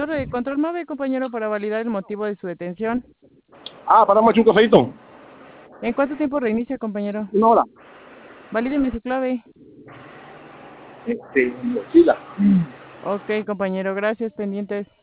Torre de control móvil, compañero, para validar el motivo de su detención. Para un cafecito. ¿En cuánto tiempo reinicia, compañero? 1 hora. Valídeme su clave. Mochila. Ok, compañero, gracias, pendientes.